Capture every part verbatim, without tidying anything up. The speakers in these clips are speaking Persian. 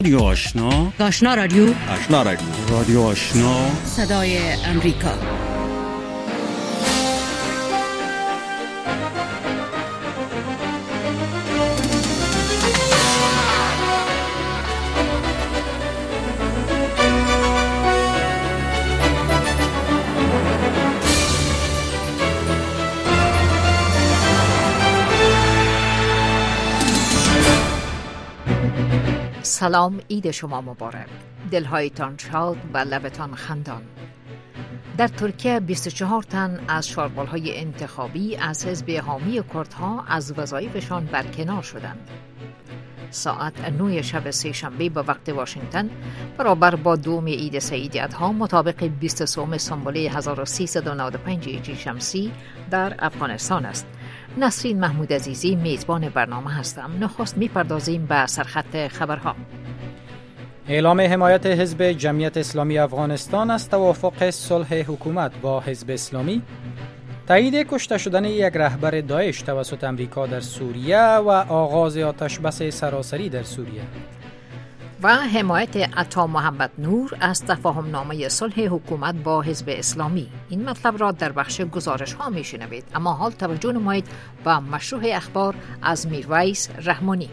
رادیو آشنا، آشنا رادیو، آشنا رادیو، رادیو آشنا، صدای امریکا. سلام، عید شما مبارک. دلهایتان شاد و لبتان خندان. در ترکیه بیست و چهار تن از شاربالهای انتخابی از حزب حامی کردها از وظایفشان برکنار شدند. ساعت نه شب سه‌شنبه به وقت واشنگتن برابر با دوم عید سعید اضحی مطابق بیست و سوم سنبله هزار و سیصد و نود و پنج هجری شمسی در افغانستان است. نسرین محمود عزیزی میزبان برنامه هستم. نخست میپردازیم به سرخط خبرها. اعلام حمایت حزب جمعیت اسلامی افغانستان از توافق صلح حکومت با حزب اسلامی، تایید کشته شدن یک رهبر داعش توسط امریکا در سوریه و آغاز آتشبس سراسری در سوریه و حمایت عطا محمد نور از تفاهم نامه صلح حکومت با حزب اسلامی. این مطلب را در بخش گزارش ها می شنوید، اما حال توجه نمایید به مشروع اخبار از میرویس رحمانی.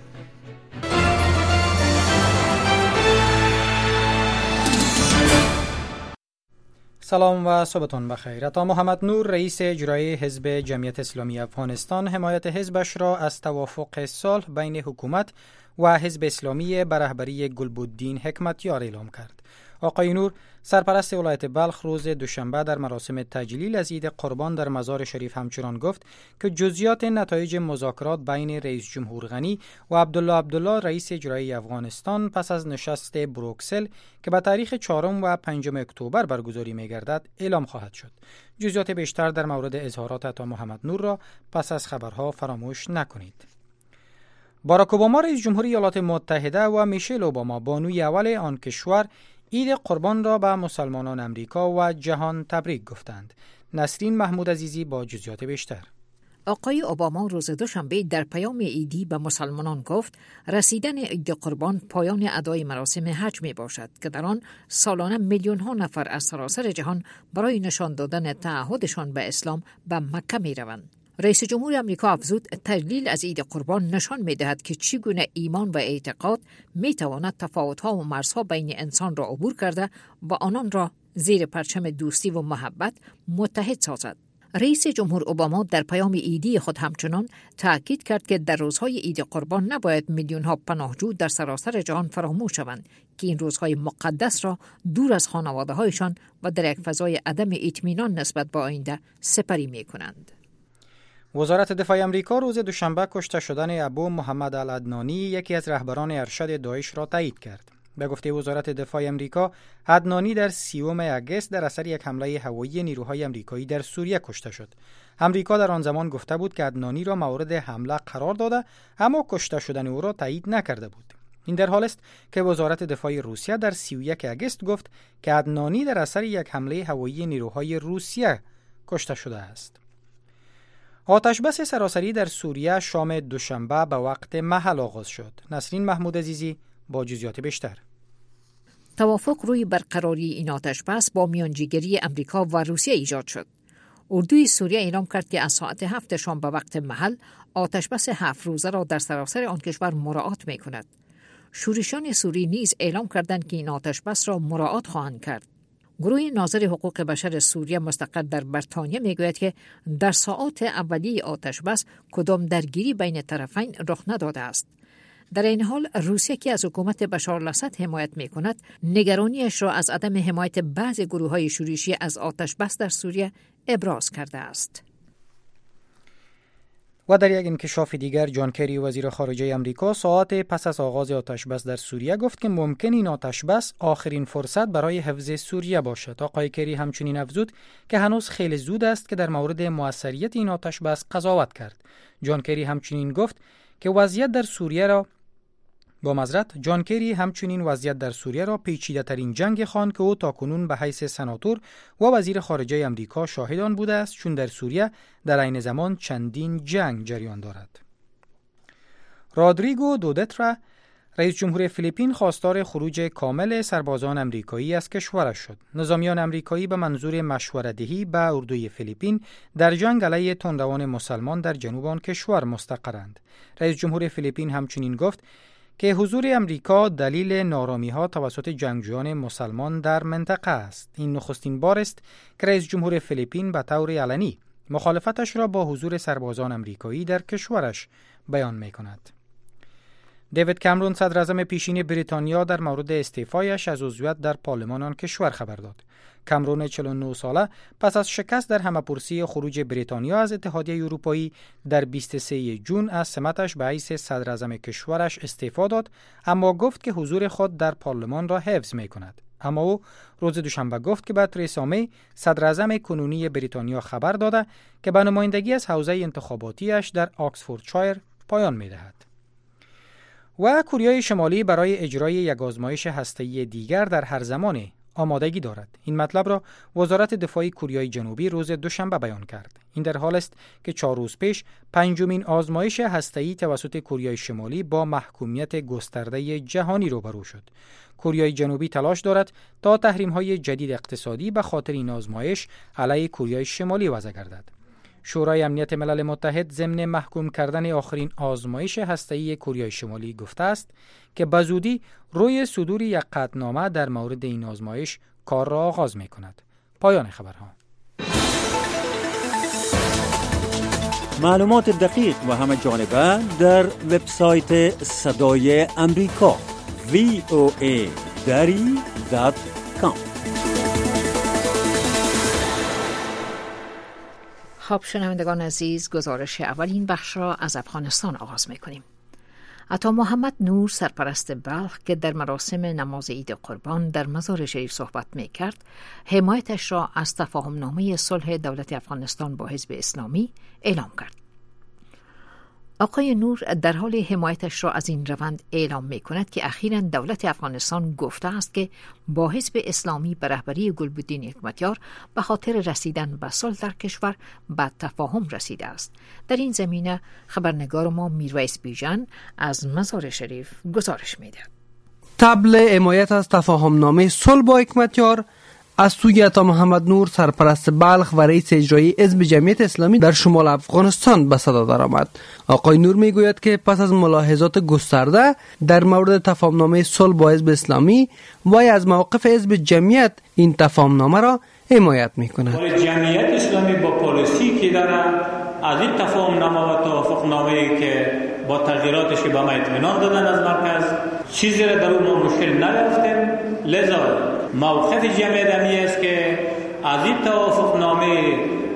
سلام و صبحتون بخیر. عطا محمد نور رئیس اجرایی حزب جمعیت اسلامی افغانستان حمایت حزبش را از توافق صلح بین حکومت و حزب اسلامی به رهبری گلبدین حکمتیار اعلام کرد. آقای نور سرپرست ولایت بلخ روز دوشنبه در مراسم تجلیل از عید قربان در مزار شریف همچنان گفت که جزئیات نتایج مذاکرات بین رئیس جمهور غنی و عبدالله عبدالله رئیس اجرایی افغانستان پس از نشست بروکسل که به تاریخ چهارم و پنجم اکتبر برگزاری می‌گردد اعلام خواهد شد. جزئیات بیشتر در مورد اظهارات عطا محمد نور را پس از خبرها فراموش نکنید. باراک اوباما رئیس جمهوری ایالات متحده و میشل اوباما بانوی اول آن کشور عید قربان را به مسلمانان امریکا و جهان تبریک گفتند. نسرین محمود عزیزی با جزئیات بیشتر. آقای اوباما روز دوشنبه در پیام عیدی به مسلمانان گفت رسیدن عید قربان پایان ادای مراسم حج می باشد که در آن سالانه میلیون ها نفر از سراسر جهان برای نشان دادن تعهدشان به اسلام به مکه می روند. رئیس جمهور آمریکا افزود تجلیل از عید قربان نشان می‌دهد که چگونه ایمان و اعتقاد می‌تواند تفاوت‌ها و مرزها بین انسان را عبور کرده و آنان را زیر پرچم دوستی و محبت متحد سازد. رئیس جمهور اوباما در پیام عیدی خود همچنان تأکید کرد که در روزهای عید قربان نباید میلیون‌ها پناهجو در سراسر جهان فراموش شوند که این روزهای مقدس را دور از خانواده‌هایشان و در یک فضای عدم اطمینان نسبت به آینده سپری می‌کنند. وزارت دفاع امریکا روز دوشنبه کشته شدن ابو محمد العدنانی یکی از رهبران ارشد داعش را تایید کرد. به گفته وزارت دفاع امریکا، عدنانی در سیوم آگوست در اثر یک حمله هوایی نیروهای امریکایی در سوریه کشته شد. امریکا در آن زمان گفته بود که عدنانی را مورد حمله قرار داده، اما کشته شدن او را تایید نکرده بود. این در حالی است که وزارت دفاع روسیه در سی و یک آگوست گفت که عدنانی در اثر یک حمله هوایی نیروهای روسیه کشته شده است. آتشبس سراسری در سوریه شام دوشنبه به وقت محل آغاز شد. نسرین محمود عزیزی با جزئیات بیشتر. توافق روی برقراری این آتشبس با میانجیگری امریکا و روسیه ایجاد شد. اردوی سوریه اعلام کرد که از ساعت هفت شام به وقت محل آتشبس هفت روزه را در سراسر آن کشور مراعات می کند. شورشیان سوری نیز اعلام کردند که این آتشبس را مراعات خواهند کرد. گروه ناظر حقوق بشر سوریه مستقر در بریتانیا میگوید که در ساعات اولیه آتشبس کدام درگیری بین طرفین رخ نداده است. در این حال روسیه که از حکومت بشار الاسد حمایت میکند، نگرانیش را از عدم حمایت بعضی گروه‌های شورشی از آتشبس در سوریه ابراز کرده است. و در یک انکشاف دیگر، جان کری وزیر خارجه امریکا ساعات پس از آغاز آتشبس در سوریه گفت که ممکن این آتشبس آخرین فرصت برای حفظ سوریه باشد. آقای کری همچنین افزود که هنوز خیلی زود است که در مورد موثریت این آتشبس قضاوت کرد. جان کری همچنین گفت که وضعیت در سوریه را با معذرت جان کری همچنین وضعیت در سوریه را پیچیده ترین جنگ خواند که او تاکنون به حیث سناتور و وزیر خارجه امریکا شاهد آن بوده است، چون در سوریه در عین زمان چندین جنگ جریان دارد. رودریگو دودترا رئیس جمهور فیلیپین خواستار خروج کامل سربازان امریکایی از کشورش شد. نظامیان امریکایی به منظور مشوره‌دهی به اردوی فیلیپین در جنگ علیه تندروان مسلمان در جنوب آن کشور مستقرند. رئیس جمهور فیلیپین همچنین گفت که حضور امریکا دلیل نارامی‌ها توسط جنگجویان مسلمان در منطقه است. این نخستین بار است که رئیس جمهور فیلیپین به طور علنی مخالفتش را با حضور سربازان امریکایی در کشورش بیان می‌کند. دیوید کامرون صدر اعظم پیشین بریتانیا در مورد استعفایش از عضویت در پارلمان آن کشور خبر داد. کامرون چهل و نه ساله پس از شکست در همه‌پرسی خروج بریتانیا از اتحادیه اروپایی در بیست و سوم ژوئن از سمتش به حیث صدر اعظم کشورش استعفا داد، اما گفت که حضور خود در پارلمان را حفظ می‌کند. اما او روز دوشنبه گفت که به ترسا می صدر اعظم کنونی بریتانیا خبر داده که به نمایندگی از حوزه انتخاباتیش در آکسفوردشایر پایان می‌دهد. و کره شمالی برای اجرای یک آزمایش هسته‌ای دیگر در هر زمان آمادگی دارد. این مطلب را وزارت دفاع کره جنوبی روز دوشنبه بیان کرد. این در حال است که چهار روز پیش پنجمین آزمایش هسته‌ای توسط کره شمالی با محکومیت گسترده جهانی روبرو شد. کره جنوبی تلاش دارد تا تحریم‌های جدید اقتصادی به خاطر این آزمایش علیه کره شمالی وضع گردد. شورای امنیت ملل متحد ضمن محکوم کردن آخرین آزمایش هسته‌ای کره شمالی گفته است که به زودی روی صدور یک قطعنامه در مورد این آزمایش کار را آغاز می‌کند. پایان خبرها. معلومات دقیق و همه جانبه در وبسایت صدای امریکا وی او ای دری دات کام. خب شنوندگان عزیز، گزارش اولین بخش را از افغانستان آغاز می‌کنیم. عطا محمد نور سرپرست بلخ که در مراسم نماز عید قربان در مزار شریف صحبت می‌کرد، حمایتش را از تفاهم نامه صلح دولت افغانستان با حزب اسلامی اعلام کرد. آقای نور در حال حمایتش را از این روند اعلام می‌کند که اخیراً دولت افغانستان گفته است که با حزب اسلامی به رهبری گلبدین حکمتیار به خاطر رسیدن به صلح در کشور به تفاهم رسیده است. در این زمینه خبرنگار ما میرویس بیژن از مزار شریف گزارش می‌دهد. طبل حمایت از تفاهم نامه صلح با حکمتیار از سوی عطا محمد نور سرپرست بلخ و رئیس اجرایی حزب جمعیت اسلامی در شمال افغانستان به صدا درآمد. آقای نور میگوید که پس از ملاحظات گسترده در مورد تفاهمنامه صلح با حزب اسلامی و از موقف حزب جمعیت این تفاهمنامه را حمایت میکند. جمعیت اسلامی با پالیسی که داره از این تفاهمنامه و توافقنامه‌ای که با تغییراتش به ما اطمینان دادن از مرکز چیزی را در اون مشکل نیافتیم، لذا موقف جمعیت امی است که از این توافقنامه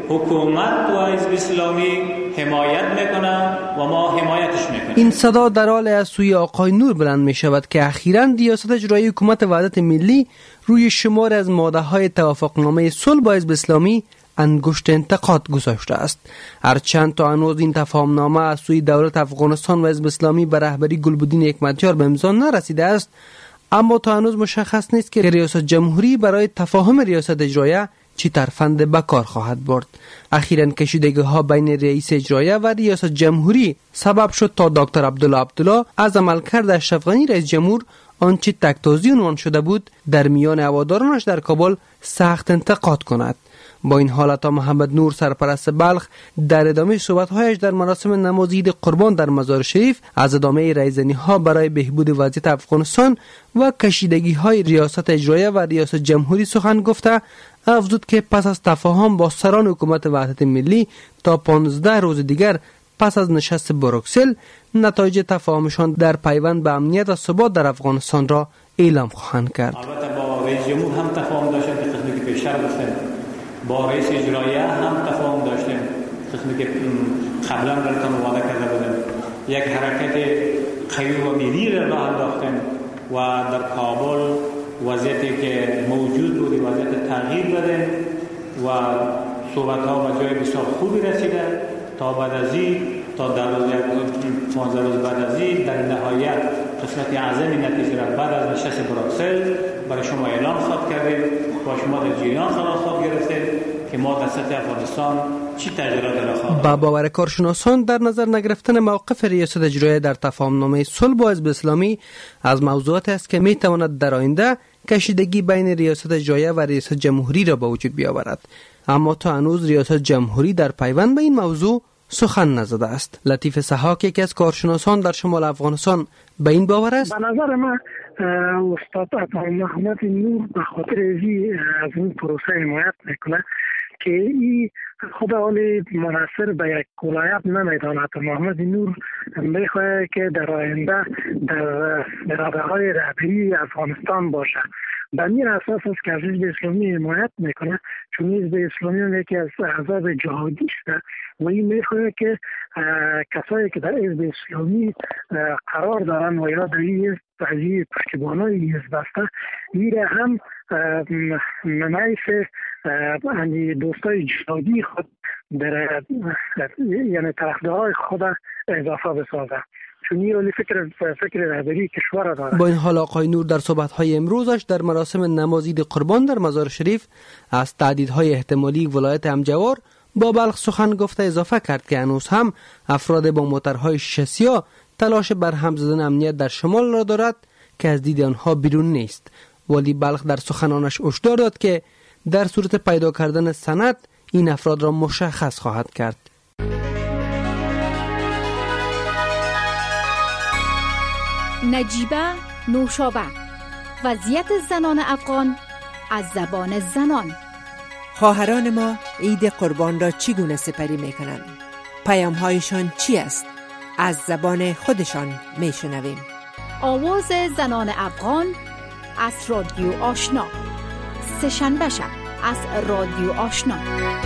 حکومت و حزب اسلامی حمایت میکنه و ما حمایتش میکنیم. این صدا در حال از سوی آقای نور بلند می شود که اخیراً ریاست اجرایی حکومت وحدت ملی روی شمار از ماده های توافقنامه صلح با حزب اسلامی انگشت انتقاد گذاشته است. هرچند تا هنوز این تفاهمنامه از سوی دولت افغانستان و حزب اسلامی به رهبری گلبدین حکمتیار به امضا نرسیده است، اما تا هنوز مشخص نیست که ریاست جمهوری برای تفاهم ریاست اجرایی چی ترفند به کار خواهد برد. اخیراً کشیدگی ها بین رئیس اجرایی و ریاست جمهوری سبب شد تا دکتر عبدالله عبدالله از عملکرد اشرف غنی رئیس جمهور آنچه تک‌تازی عنوان شده بود در میان هوادارانش در کابل سخت انتقاد کند. با این حالت محمد نور سرپرست بلخ در ادامه صحبت‌هایش در مراسم نماز عید قربان در مزار شریف از ادامه رایزنی‌ها برای بهبود وضعیت افغانستان و کشیدگی‌های ریاست اجرایی و ریاست جمهوری سخن گفته، افزود که پس از تفاهم با سران حکومت وحدت ملی تا پانزده روز دیگر پس از نشست بروکسل نتایج تفاهمشان در پیوند به امنیت و ثبات در افغانستان را اعلام خواهند کرد. البته با رئیس جمهور هم تفاهم داشتیم که قسمی که پیشتر گفتیم، با رئیس اجرایی هم تفاهم داشتیم قسمی که قبلا براتون وعده کرده بودیم. یک حرکت قوی و ملی را راه انداختیم و در کابل وضعیتی که موجود بود وضعیت تغییر دادیم و صحبت‌ها به جای بسیار خوبی رسیده. تا بعد از این تا در روز پانزده روز بعد از این در نهایت قسمت اعظم نتیجه را بعد از نشست بروکسل برای شما اعلام خواهد کردیم. با شما در جریان قرار خواهد گرفتیم که ما در سطح افغانستان چی تغییرات را خواهد؟ با باور کارشناسان در نظر نگرفتن موقف ریاست اجرایی در تفاهمنامه صلح با حزب اسلامی از موضوعات است که می تواند در آینده کشیدگی بین ریاست اجرایی و ریاست جمهوری را به وجود بیاورد. اما تا هنوز ریاست جمهوری در پیوند به این موضوع سخن نزده است. لطیف سحاک یکی از کارشناسان در شمال افغانستان به این باور است. به نظر من استاد عطا محمد نور به خاطر ازی از این پروسه حمایت میکنه که این خود حالی منحصر به یک ولایت نمیداند. عطا محمد نور میخواه که در آینده در راده‌های رهبری افغانستان باشه. به این اساس است که از حزب اسلامی حمایت میکنه، چون حزب اسلامی یکی از احزاب جهادی است و این میخواه که کسایی که در حزب اسلامی قرار دارن و یا در این حزب پشتیبانای حزب هستند میره هم نمایش یعنی دوستای جهادی خود در یعنی طرفدارای خود اضافه بسازه، چون این فکر فکر رهبری کشور داره. با این حال آقای نور در صحبت‌های امروزش در مراسم نماز عید قربان در مزار شریف از تعدیدهای احتمالی ولایت همجوار با بلخ سخن گفته اضافه کرد که هنوز هم افراد با موترهای شیشه سیاه تلاش بر هم زدن امنیت در شمال را دارد که از دید آنها بیرون نیست. ولی بلخ در سخنانش هشدار داد که در صورت پیدا کردن سند این افراد را مشخص خواهد کرد. نجیبه نوشابه، وضعیت زنان افغان از زبان زنان. خواهران ما عید قربان را چگونه سپری می کنند؟ پیام‌هایشان چی است؟ از زبان خودشان می شنویم. آواز زنان افغان از رادیو آشنا، سه‌شنبه شب از رادیو آشنا.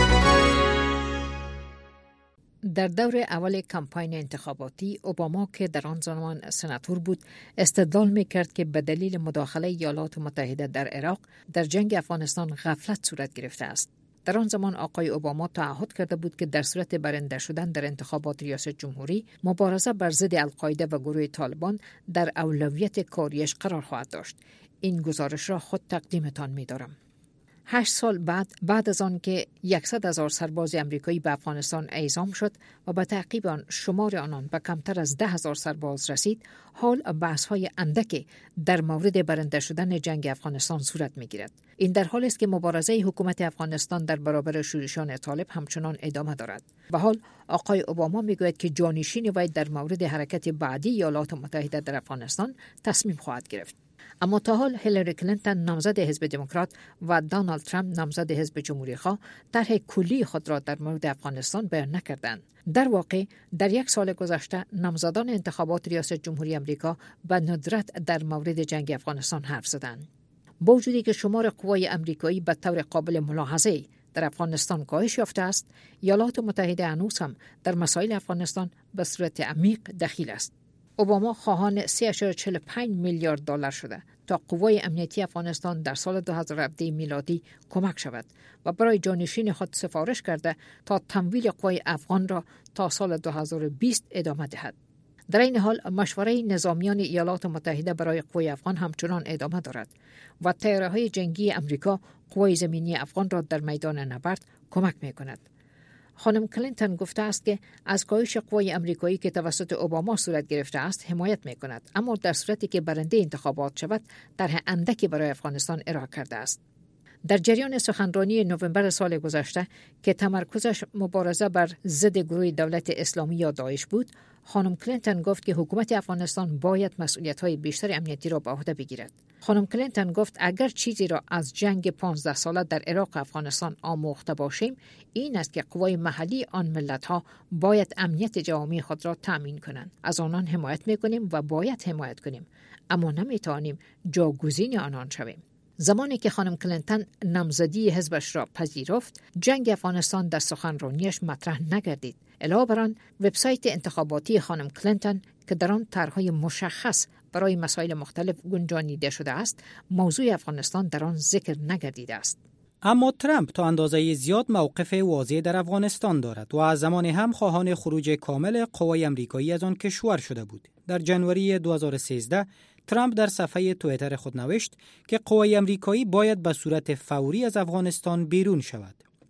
در دور اول کمپاین انتخاباتی اوباما که در آن زمان سناتور بود استدلال می‌کرد که به دلیل مداخله ایالات متحده در عراق در جنگ افغانستان غفلت صورت گرفته است. در آن زمان آقای اوباما تعهد کرده بود که در صورت برنده شدن در انتخابات ریاست جمهوری مبارزه بر ضد القاعده و گروه طالبان در اولویت کاریش قرار خواهد داشت. این گزارش را خود تقدیمتان می‌دارم. هشت سال بعد بعد از آن که صد هزار سرباز امریکایی به افغانستان اعزام شد و به تعقیب آن شمار آنان به کمتر از ده هزار سرباز رسید، حال بحث‌های اندکی در مورد برنده شدن جنگ افغانستان صورت می‌گیرد. این در حالی است که مبارزه حکومت افغانستان در برابر شورشیان طالب همچنان ادامه دارد. به حال آقای اوباما میگوید که جانشین وی در مورد حرکت بعدی ایالات متحده در افغانستان تصمیم خواهد گرفت. اما تا حال هیلاری کلینتون نامزد حزب دموکرات و دونالد ترامپ نامزد حزب جمهوری‌خواه طرح کلی خود را در مورد افغانستان بیان نکردند. در واقع در یک سال گذشته نامزدان انتخابات ریاست جمهوری آمریکا به ندرت در مورد جنگ افغانستان حرف زدند. با وجودی که شمار قوای آمریکایی به طور قابل ملاحظه در افغانستان کاهش یافته است، ایالات متحده هنوز هم در مسائل افغانستان به صورت عمیق دخیل است. اوباما خواهان سه ممیز چهل و پنج میلیارد دلار شده تا قوای امنیتی افغانستان در سال دو هزار و هفده میلادی کمک شود و برای جانشین خود سفارش کرده تا تمویل قوای افغان را تا سال دو هزار و بیست ادامه دهد. در این حال مشوره نظامیان ایالات متحده برای قوای افغان همچنان ادامه دارد و طیاره‌های جنگی امریکا قوای زمینی افغان را در میدان نبرد کمک می‌کند. خانم کلینتون گفته است که از کاهش قوای آمریکایی که توسط اوباما صورت گرفته است حمایت می‌کند، اما در صورتی که برنده انتخابات شود طرح اندکی برای افغانستان ارائه کرده است. در جریان سخنرانی نوامبر سال گذشته که تمرکزش مبارزه بر ضد گروه دولت اسلامی یا داعش بود، خانم کلینتون گفت که حکومت افغانستان باید مسئولیت‌های بیشتر امنیتی را به عهده بگیرد. خانم کلینتون گفت اگر چیزی را از جنگ پانزده ساله در عراق و افغانستان آموخته باشیم، این است که قوای محلی آن ملت‌ها باید امنیت جوامع خود را تأمین کنند. از آنان حمایت می‌کنیم و باید حمایت کنیم، اما نمی‌توانیم جاگزین آنان شویم. زمانی که خانم کلینتون نامزدی حزبش را پذیرفت، جنگ افغانستان در سخنرانیش مطرح نگردید. علاوه بر آن، وبسایت انتخاباتی خانم کلینتون که در آن طرح‌های مشخص برای مسائل مختلف گنجانیده شده است، موضوع افغانستان در آن ذکر نگردیده است. اما ترامپ تا اندازه زیاد موقف واضح در افغانستان دارد و از زمان هم خواهان خروج کامل قوای آمریکایی از آن کشور شده بود. در ژانویه دو هزار و سیزده ترامپ در صفحه توییتر خود نوشت که قوای آمریکایی باید به صورت فوری از افغانستان بیرون شود.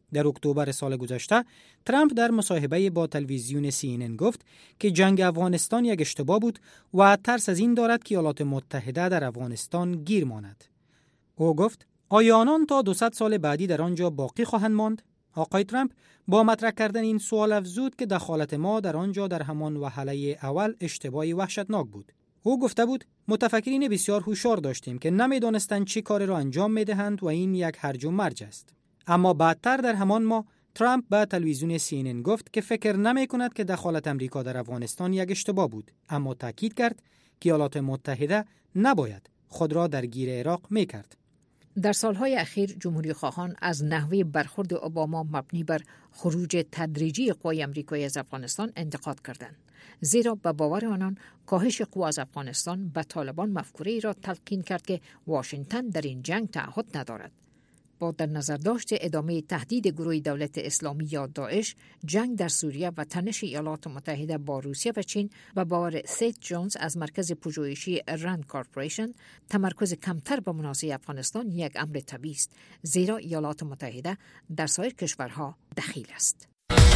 در اکتبر سال گذشته ترامپ در مصاحبه با تلویزیون سی ان ان گفت که جنگ افغانستان یک اشتباه بود و ترس از این دارد که ایالات متحده در افغانستان گیر ماند. او گفت آیا آنان تا دویست سال بعدی در آنجا باقی خواهند ماند؟ آقای ترامپ با مطرح کردن این سوال افزود که دخالت ما در آنجا در همان وهله اول اشتباهی وحشتناک بود. او گفته بود متفکرین بسیار هوشیار داشتیم که نمیدانستند چی کاری را انجام میدهند و این یک هرج و مرج است. اما بعدتر در همان ماه ترامپ به تلویزیون سی ان ان گفت که فکر نمی کند که دخالت امریکا در افغانستان یک اشتباه بود، اما تاکید کرد که ایالات متحده نباید خود را درگیر عراق میکرد. در سالهای اخیر جمهوری خواهان از نحوه برخورد اوباما مبنی بر خروج تدریجی قوای آمریکایی از افغانستان انتقاد کردند، زیرا به باور آنان کاهش قوا از افغانستان به طالبان مفکوره‌ای را تلقین کرد که واشنگتن در این جنگ تعهد ندارد. با در نظر داشت ادامه تهدید گروه دولت اسلامی یا داعش، جنگ در سوریه و تنش ایالات متحده با روسیه و چین و باور سید جونز از مرکز پژوهشی رند کارپوریشن، تمرکز کمتر به منازعه افغانستان یک امر طبیعی است، زیرا ایالات متحده در سایر کشورها دخیل است.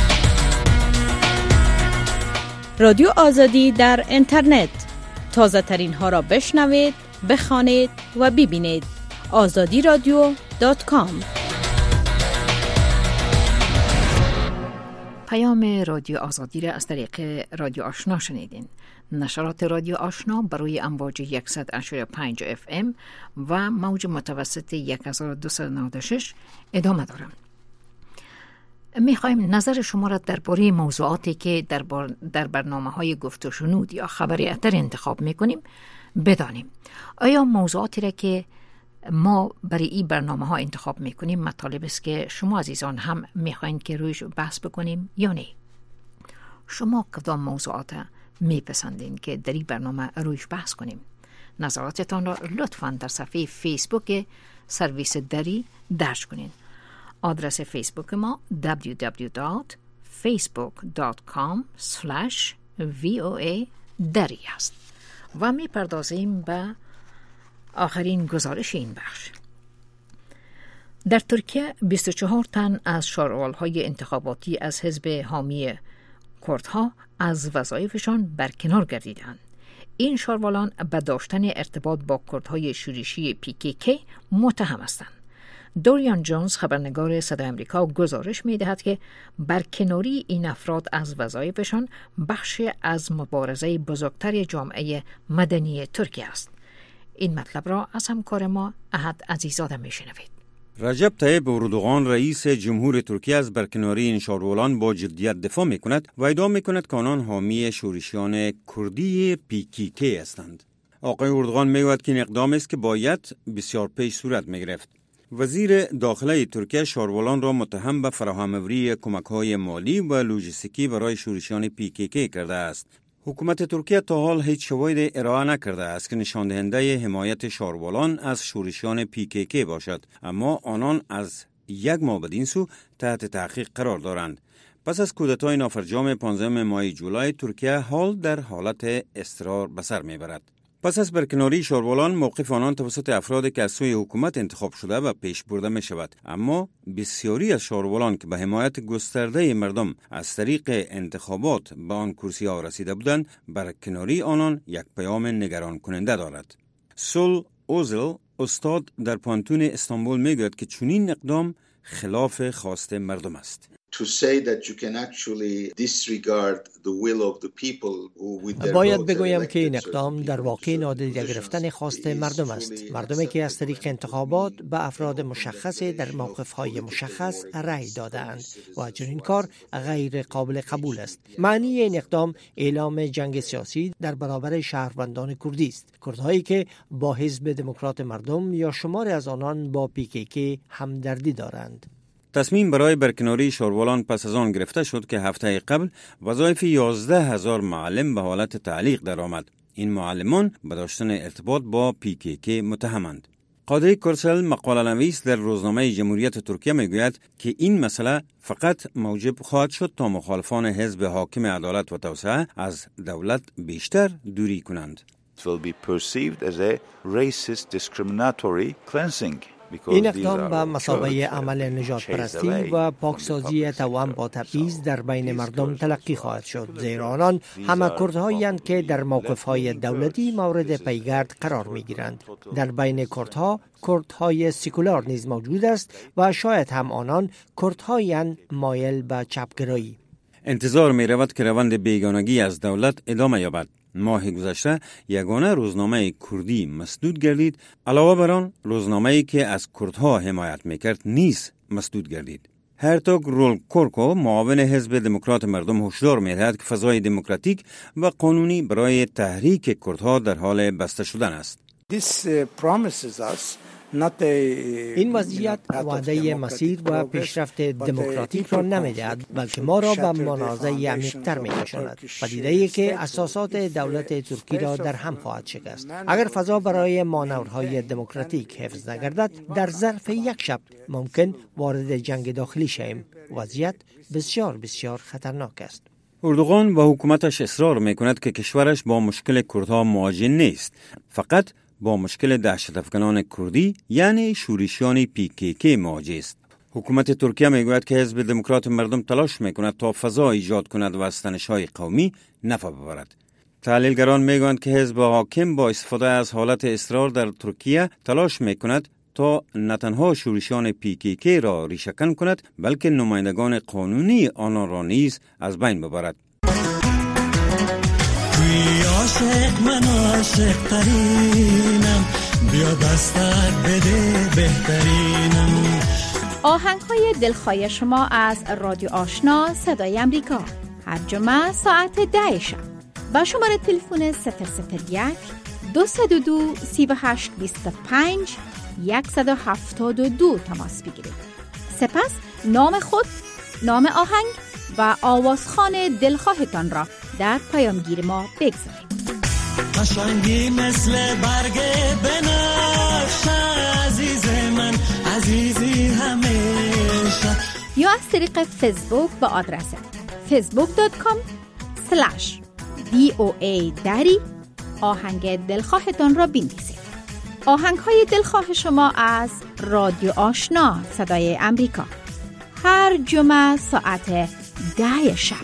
رادیو آزادی در اینترنت، تازه ترین ها را بشنوید، بخوانید و ببینید. آزادی رادیو دات کام. پیام رادیو آزادی را از طریق رادیو آشنا شنیدین. نشرات رادیو آشنا برای امواج صد و هشتاد و پنج اف ام و موج متوسط هزار و دویست و نود و شش ادامه دارم. میخوایم نظر شما را درباره موضوعاتی که در, بار در برنامه‌های گفت و شنود یا خبری اتر انتخاب میکنیم بدانیم. آیا موضوعاتی را که ما برای این برنامه ها انتخاب میکنیم مطالب است که شما عزیزان هم میخواین که رویش بحث بکنیم یا نه؟ شما کدام موضوعات میپسندین که در این برنامه رویش بحث کنیم؟ نظراتتان را لطفاً در صفحه فیسبوک سرویس دری درج کنین. آدرس فیسبوک ما دبلیو دبلیو دبلیو دات فیسبوک دات کام اسلش وی او ای دری است. و میپردازیم به آخرین گزارش این بخش. در ترکیه بیست و چهار تن از شاروال‌های انتخاباتی از حزب حامی کردها از وظایفشان برکنار گردیدند. این شاروالان به داشتن ارتباط با کردهای شورشی پی کی کی متهم هستند. دوریان جونز خبرنگار صدای آمریکا گزارش می‌دهد که برکناری این افراد از وظایفشان بخش از مبارزه بزرگتر جامعه مدنی ترکیه است. این مطلب را از همکار ما احد عزیزاده میشنوید. رجب طیب اردوغان رئیس جمهور ترکیه از برکناری این شاروالان با جدیت دفاع می کند و ادعا می کند که آنان حامی شورشیان کردی پی کی کی هستند. آقای اردوغان می گوید که این اقدام است که باید بسیار پیش صورت می گرفت. وزیر داخله ترکیه شاروالان را متهم به فراهم‌آوری کمک‌های مالی و لوجستیکی برای شورشیان پی کی کی کرده است. حکومت ترکیه تا حال هیچ شواهد ارائه نکرده است که نشان دهنده حمایت شاروالان از شورشیان پی کی کی باشد، اما آنان از یک ماه بدین سو تحت تحقیق قرار دارند. پس از کودتای نافرجام پانزدهم ماه جولای، ترکیه حال در حالت اضطرار به سر میبرد. پس از برکناری شاروالان، موقف آنان توسط افرادی که از سوی حکومت انتخاب شده و پیش برده می شود، اما بسیاری از شاروالان که به حمایت گسترده مردم از طریق انتخابات به آن کرسی ها رسیده بودند، برکناری آنان یک پیام نگران کننده دارد. سول اوزل، استاد در پانتون استانبول، می گوید که چنین اقدام خلاف خواست مردم است. To say that you can actually disregard the will of the people who with their باید بگویم که این اقدام در واقع نادیده گرفتن خواست مردم است. مردمی که از طریق انتخابات به افراد مشخص در موقف‌های مشخص رأی دادند و چنین کار غیر قابل قبول است. معنی این اقدام اعلام جنگ سیاسی در برابر شهروندان کردی است. کردهایی که با حزب دموکرات مردم یا شماری از آنان با پی کی کی همدردی دارند. تصمیم برای برکناری شاروالان پس از آن گرفته شد که هفته قبل وظایف یازده هزار معلم به حالت تعلیق درآمد. این معلمان به داشتن ارتباط با پی کی کی متهمند. قادری کورسل، مقاله نویس در روزنامه جمهوریت ترکیه، میگوید که این مسئله فقط موجب خواهد شد تا مخالفان حزب حاکم عدالت و توسعه از دولت بیشتر دوری کنند. It will be perceived as a racist discriminatory cleansing. این اقدام به مثابه عمل نجات پرستی و پاکسازی توأم با تبعیض در بین مردم تلقی خواهد شد، زیرا آنان همه کردهایی اند که در موقف‌های دولتی مورد پیگرد قرار می‌گیرند. در بین کردها کردهای سکولار نیز موجود است و شاید هم آنان کردهایی اند مایل به چپگرایی. انتظار می رود که روند بیگانگی از دولت ادامه یابد. ماه گذشته یگانه روزنامه کردی مسدود گردید، علاوه بر آن روزنامه‌ای که از کردها حمایت میکرد نیز مسدود گردید. هرتوگ رول کورکو معاون حزب دموکرات مردم هشدار می‌دهد که فضای دموکراتیک و قانونی برای تحریک کردها در حال بسته شدن است. This promises us این وضعیت وعده مسیر و پیشرفت دموکراتیک را نمی‌دهد، بلکه ما را به منازعه عمیق‌تر می‌کشاند. پدیده‌ای که اساسات دولت ترکی را در هم خواهد شکست. اگر فضا برای مانورهای دموکراتیک حفظ نگردد، در ظرف یک شب ممکن وارد جنگ داخلی شویم. وضعیت بسیار بسیار خطرناک است. اردوغان و حکومتش اصرار می‌کند که کشورش با مشکل کردها مواجه نیست، فقط با مشکل دهشت افکنان کردی یعنی شورشیان پی کی کی مواجه است. حکومت ترکیه میگوید که حزب دموکرات مردم تلاش میکند تا فضا ایجاد کند و از تنش‌های قومی نفع ببرد. تحلیلگران میگویند که حزب حاکم با استفاده از حالت اصرار در ترکیه تلاش میکند تا نه تنها شورشیان پی کی کی را ریشه‌کن کند، بلکه نمایندگان قانونی آنان را نیز از بین ببرد. عاشق من عاشق ترینم، بیا دستک بده بهترینم. آهنگ های دلخواه شما از رادیو آشنا صدای امریکا هر جمعه ساعت ده شب با شماره تلفن صفر صفر یک دو صفر دو سه هشت دو پنج یک هفت دو تماس بگیرید. سپس نام خود، نام آهنگ و آوازخوان دلخواهتان را در پیامگیر ما بگذارید. قشنگی مثل برگ بنفش، عزیز من عزیزی همیشه. یا از طریق فیسبوک با آدرس فیسبوک دات کام اسلش دی او ای دری آهنگ دلخواهتان را بنویسید. آهنگ های دلخواه شما از رادیو آشنا صدای امریکا هر جمعه ساعت ده شب.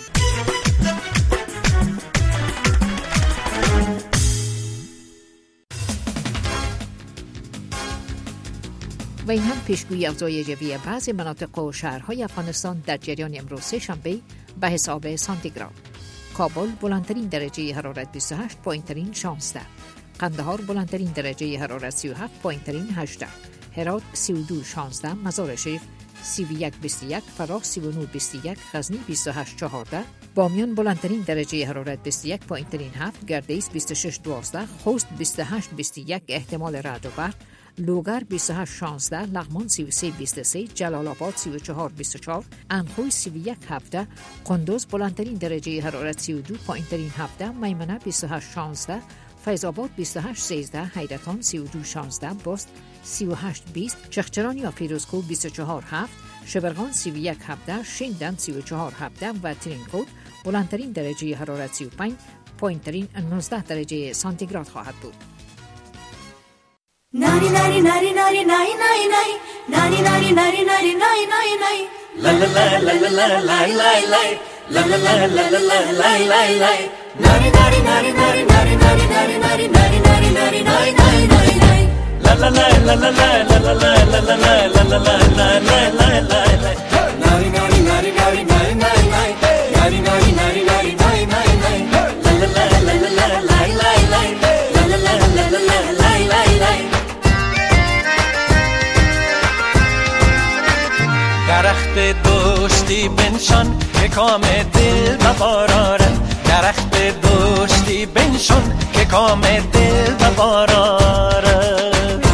و این هم پیشگویی افزایش جوی بعضی مناطق و شهرهای افغانستان در جریان امروز سه شنبه به حساب سانتیگراد. کابل بلندترین درجه حرارت بیست و هشت پایین ترین شانزده، قندهار بلندترین درجه حرارت سی و هفت پایین ترین هجده، هرات سی و دو شانزده، مزار شریف سی و یک بیست و یک، فراه سی و نه بیست و یک، غزنی بیست و هشت چهارده، بامیان بلندترین درجه حرارت بیست و یک پایین ترین هفت، گردیز بیست و شش دوازده، خوست بیست و هشت بیست و یک احتمال رعد و برق، لوگر بیست و هشت شانزده، لغمان سی و سه بیست و سه، جلال آباد سی و چهار بیست و چهار، اندخوی سی و یک هفده، قندوز بلندترین درجه حرارت سی و دو پایین ترین هفده، میمنه بیست و هشت شانزده، فیض آباد بیست و هشت سیزده، حیرتان سی و دو شانزده، بست سی و هشت بیست، چخچران یا فیروزکوه بیست و چهار هفت، شبرغان سی و یک هفده، شینگدن سی و چهار هفده و ترینکوت بلندترین درجه حرارت سی و پنج پایین ترین نوزده درجه سانتیگراد خواهد بود. Nari nari nari nari nari nari nari nari nari nari nari nari nari nari la la la la la la la la la la la la la la la la la la nari nari nari nari nari nari nari nari nari nari nari nari nari nari la la la la la la la la la la la la la la la la la la la nari nari nari nari nari nari nari nari nari nari nari nari nari la la la la la la la la la la la la la la la la la درخت دوستی بنشان که کام دل ببارارد، درخت دوستی بنشان که کام دل ببارارد،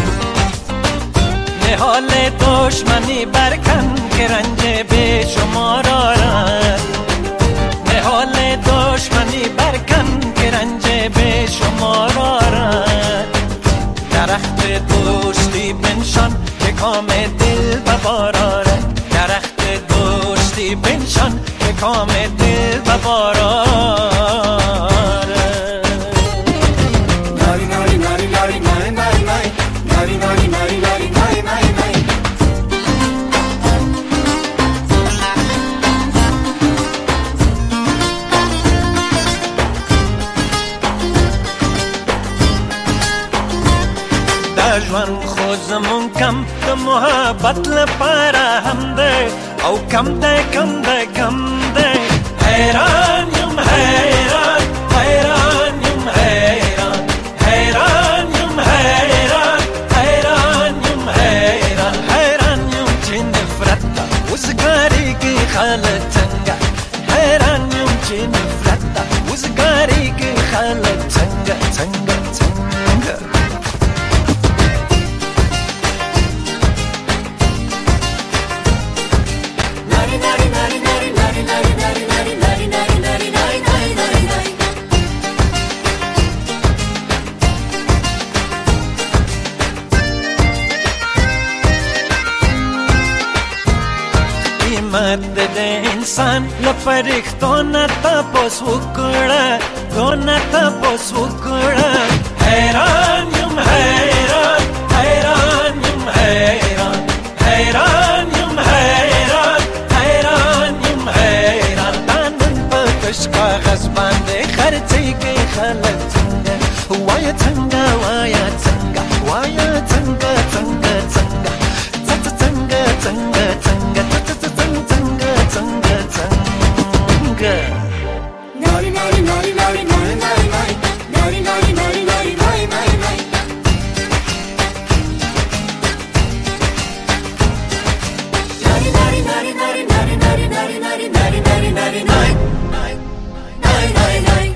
نهال دشمنی برکن که رنج به شمار آرد، نهال دشمنی برکن که رنج به شمار آرد، درخت دوستی بنشان که کام دل ببارارد، درخت دوستی بنشان که کام دل ببارارد. ناری ناری ناری ناری ناری ناری ناری ناری ناری ناری ناری ناری ناری خوزمون کم ده محبت لپاره هم ده او کم ده کم ده کم ده حیران یم حیران حیران یم حیران حیران یم حیران حیران یم حیران حیران یم چه نفرت ده وزگاری که خالتنگا حیران یم چه نفرت ده وزگاری که خالتنگا تنگا تنگا مد ده انسان لپریختونه تپوس وکړه دونه تپوس وکړه حیران یم حیران حیران یم حیران حیران یم حیران حیران یم حیران دانن په کش کاغذ باندې خرڅي کې خلک څنګه وای څنګه وای څنګه وای څنګه څنګه څنګه څنګه څنګه څنګه Nari nari nari nari nari nari nari nari nari nari nari nari nari nari Nari nari nari nari nari nari nari nari nari nari nari nari nari nari nari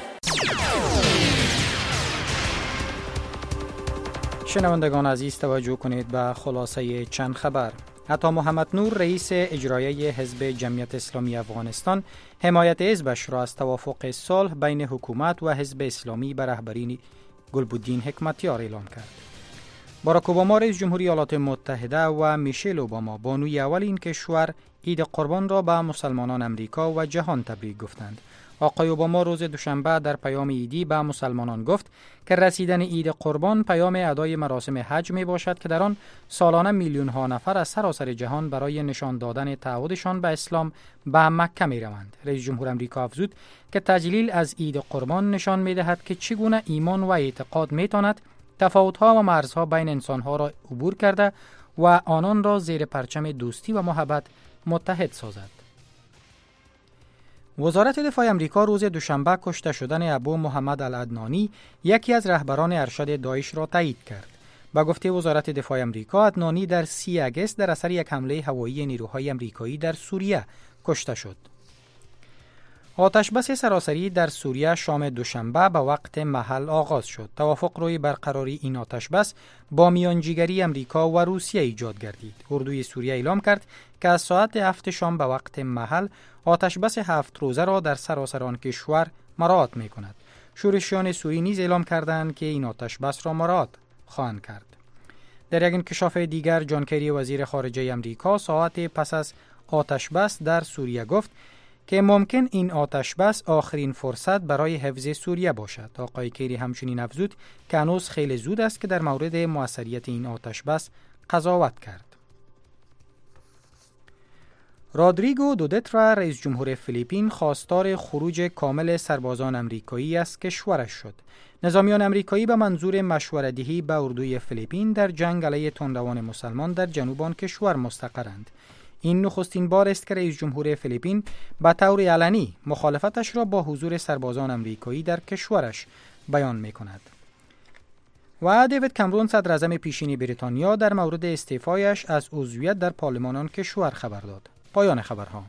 شنوندگان عزیز توجه کنید به خلاصه چند خبر. عطا محمد نور رئیس اجرایی حزب جمعیت اسلامی افغانستان حمایت حزبش را از توافق صلح بین حکومت و حزب اسلامی به رهبری گلبدین حکمتیار اعلام کرد. باراک اوباما رئیس جمهوری ایالات متحده و میشل اوباما بانوی اول این کشور عید قربان را به مسلمانان امریکا و جهان تبریک گفتند. آقای اوباما روز دوشنبه در پیام عیدی به مسلمانان گفت که رسیدن عید قربان پیام ادای مراسم حج می باشد که در آن سالانه میلیون ها نفر از سراسر جهان برای نشان دادن تعهدشان به اسلام به مکه می روند. رئیس جمهور آمریکا افزود که تجلیل از عید قربان نشان می دهد که چگونه ایمان و اعتقاد می تواند تفاوت‌ها و مرزها بین انسان‌ها را عبور کرده و آنان را زیر پرچم دوستی و محبت متحد سازد. وزارت دفاع آمریکا روز دوشنبه کشته شدن ابو محمد العدنانی یکی از رهبران ارشد داعش را تایید کرد. با گفته وزارت دفاع آمریکا، عدنانی در سی آگوست در اثر یک حمله هوایی نیروهای آمریکایی در سوریه کشته شد. آتشبس سراسری در سوریه شام دوشنبه به وقت محل آغاز شد. توافق روی برقراری این آتشبس با میانجیگری آمریکا و روسیه ایجاد گردید. اردوی سوریه اعلام کرد که از ساعت هفت شام به وقت محل آتشبس هفت روزه را در سراسر آن کشور مراعات می کند. شورشیان سوری نیز اعلام کردند که این آتشبس را مراعات خواهند کرد. در یک انکشاف دیگر، جان کری وزیر خارجه آمریکا ساعت پس از آتشبس در سوریه گفت که ممکن این آتشبس آخرین فرصت برای حفظ سوریه باشد. آقای کری همچنین افزود که هنوز خیلی زود است که در مورد موثریت این آتشبس قضاوت کرد. رودریگو دودترا رئیس جمهور فیلیپین خواستار خروج کامل سربازان آمریکایی از کشورش شد. نظامیان آمریکایی به منظور مشوره‌دهی به اردوی فیلیپین در جنگ علیه تندروان مسلمان در جنوب آن کشور مستقرند. این نخستین بار است که رئیس جمهور فیلیپین به طور علنی مخالفتش را با حضور سربازان آمریکایی در کشورش بیان می‌کند. و دیوید کامرون صدر اعظم پیشین بریتانیا در مورد استعفایش از عضویت در پارلمان آن کشور خبر داد. پایان خبرها.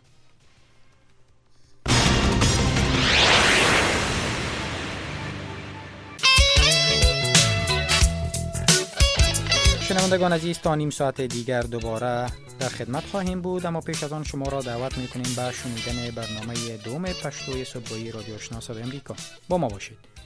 شنوندگان عزیز، تا نیم ساعت دیگر دوباره در خدمت خواهیم بود، اما پیش از آن شما را دعوت می‌کنیم به شنیدن برنامه دوم پشتوی صبحگاهی رادیو آشنا صدای آمریکا. با ما باشید.